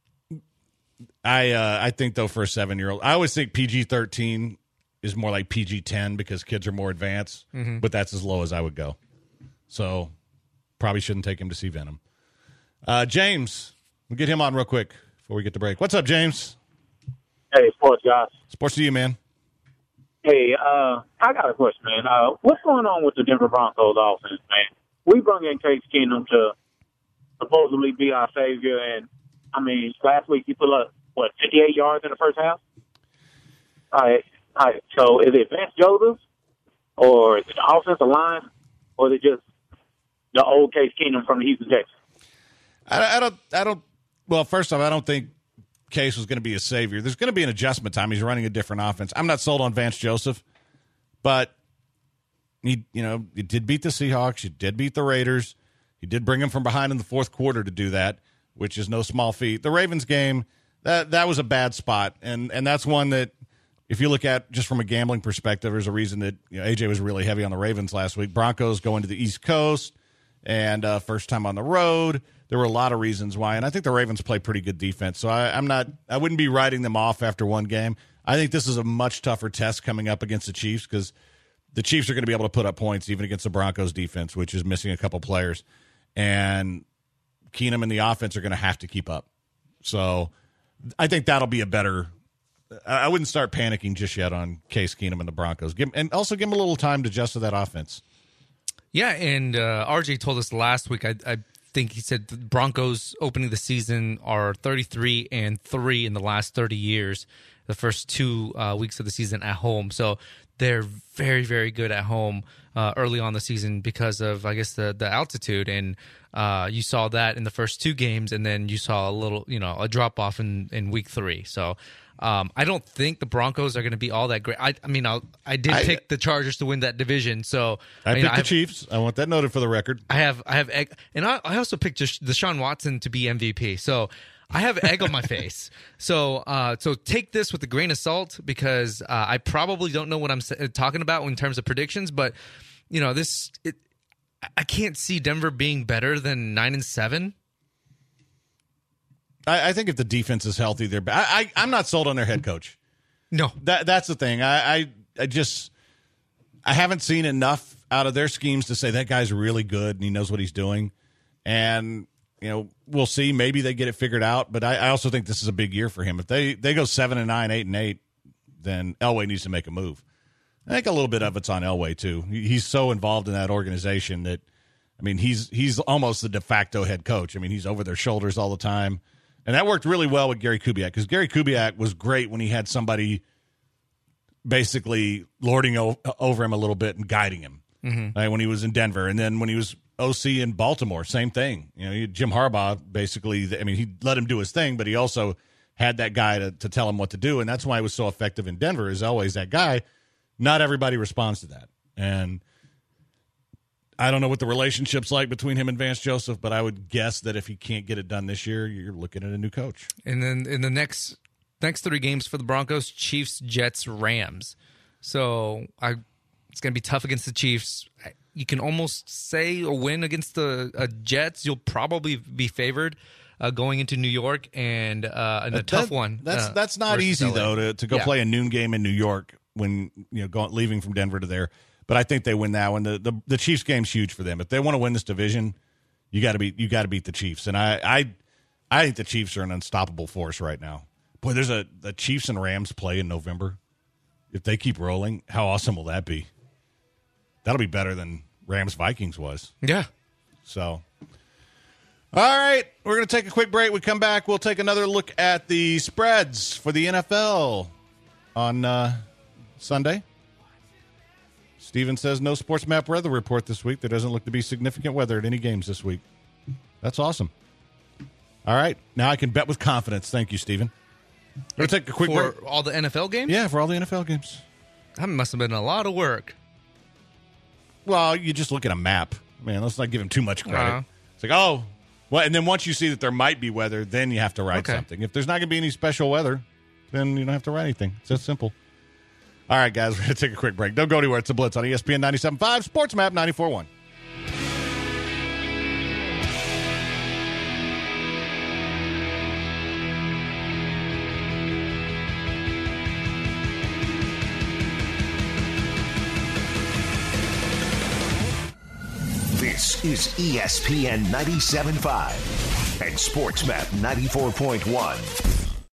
I uh, I think though for a seven-year-old, I always think P G thirteen is more like P G ten because kids are more advanced, Mhm. but that's as low as I would go. So probably shouldn't take him to see Venom. Uh, James, we'll get him on real quick before we get to break. What's up, James? Hey, sports guys. Sports to you, man. Hey, uh, I got a question, man. Uh, what's going on with the Denver Broncos offense, man? We brought in Case Keenum to supposedly be our savior, and I mean, last week he put up what fifty-eight yards in the first half. All right, all right. So is it Vance Joseph, or is it the offensive line, or is it just the old Case Keenum from the Houston Texans? I, I don't. I don't. Well, first off, I don't think Case was going to be a savior. There's going to be an adjustment time. He's running a different offense. I'm not sold on Vance Joseph, but he, you know, he did beat the Seahawks. He did beat the Raiders. He did bring him from behind in the fourth quarter to do that, which is no small feat. The Ravens game, that that was a bad spot, and and that's one that if you look at just from a gambling perspective, there's a reason that you know, A J was really heavy on the Ravens last week. Broncos going to the East Coast and uh, first time on the road. There were a lot of reasons why, and I think the Ravens play pretty good defense. So I, I'm not, I wouldn't be writing them off after one game. I think this is a much tougher test coming up against the Chiefs because the Chiefs are going to be able to put up points even against the Broncos defense, which is missing a couple players, and Keenum and the offense are going to have to keep up. So I think that'll be a better. I wouldn't start panicking just yet on Case Keenum and the Broncos. Give, and also give them a little time to adjust to that offense. Yeah, and uh, R J told us last week, I, I think he said the Broncos opening the season are thirty-three and three in the last thirty years, the first two uh, weeks of the season at home. So they're very, very good at home uh, early on the season because of, I guess, the, the altitude. And uh, you saw that in the first two games, and then you saw a little, you know, a drop-off in, in week three. So um, I don't think the Broncos are going to be all that great. I, I mean, I'll, I did I, pick the Chargers to win that division. So I, I mean, picked I the have, Chiefs. I want that noted for the record. I have, I have, egg, and I, I also picked Desha- Deshaun Watson to be M V P. So I have egg on my face. So, uh, so take this with a grain of salt because uh, I probably don't know what I'm talking about in terms of predictions. But you know, this it, I can't see Denver being better than nine and seven. I, I think if the defense is healthy, they're. I, I I'm not sold on their head coach. No, that that's the thing. I, I I just I haven't seen enough out of their schemes to say that guy's really good and he knows what he's doing. And you know, we'll see. Maybe they get it figured out. But I, I also think this is a big year for him. If they, they go seven and nine, eight and eight, then Elway needs to make a move. I think a little bit of it's on Elway too. He's so involved in that organization that, I mean, he's he's almost the de facto head coach. I mean, he's over their shoulders all the time. And that worked really well with Gary Kubiak because Gary Kubiak was great when he had somebody basically lording o- over him a little bit and guiding him Mm-hmm. right, when he was in Denver. And then when he was O C in Baltimore, same thing. You know, he, Jim Harbaugh basically, I mean, he let him do his thing, but he also had that guy to, to tell him what to do. And that's why he was so effective in Denver is always that guy. Not everybody responds to that. And I don't know what the relationship's like between him and Vance Joseph, but I would guess that if he can't get it done this year, you're looking at a new coach. And then in the next next three games for the Broncos, Chiefs, Jets, Rams. So I, it's going to be tough against the Chiefs. You can almost say a win against the uh, Jets. You'll probably be favored uh, going into New York and uh, and a That- tough that- one. That's uh, that's not versus easy L A. though to, to go Yeah. play a noon game in New York when you know going leaving from Denver to there. But I think they win that one. The the, the Chiefs game's huge for them. If they want to win this division, you got to beat you got to beat the Chiefs. And I, I I think the Chiefs are an unstoppable force right now. Boy, there's a the Chiefs and Rams play in November. If they keep rolling, how awesome will that be? That'll be better than Rams Vikings was. Yeah. So, all right, we're going to take a quick break. We come back, we'll take another look at the spreads for the N F L on uh, Sunday. Steven says no sports map weather report this week. There doesn't look to be significant weather at any games this week. That's awesome. All right, now I can bet with confidence. Thank you, Steven. We're going to take a quick for break. all the N F L games? Yeah, for all the N F L games. That must have been a lot of work. Well, you just look at a map. Man, let's not give him too much credit. Uh-huh. It's like, oh, well, and then once you see that there might be weather, then you have to write Okay. something. If there's not going to be any special weather, then you don't have to write anything. It's that simple. All right, guys, we're going to take a quick break. Don't go anywhere. It's the Blitz on E S P N ninety-seven point five, Sports Map ninety-four point one. This is E S P N ninety-seven point five and SportsMap ninety-four point one.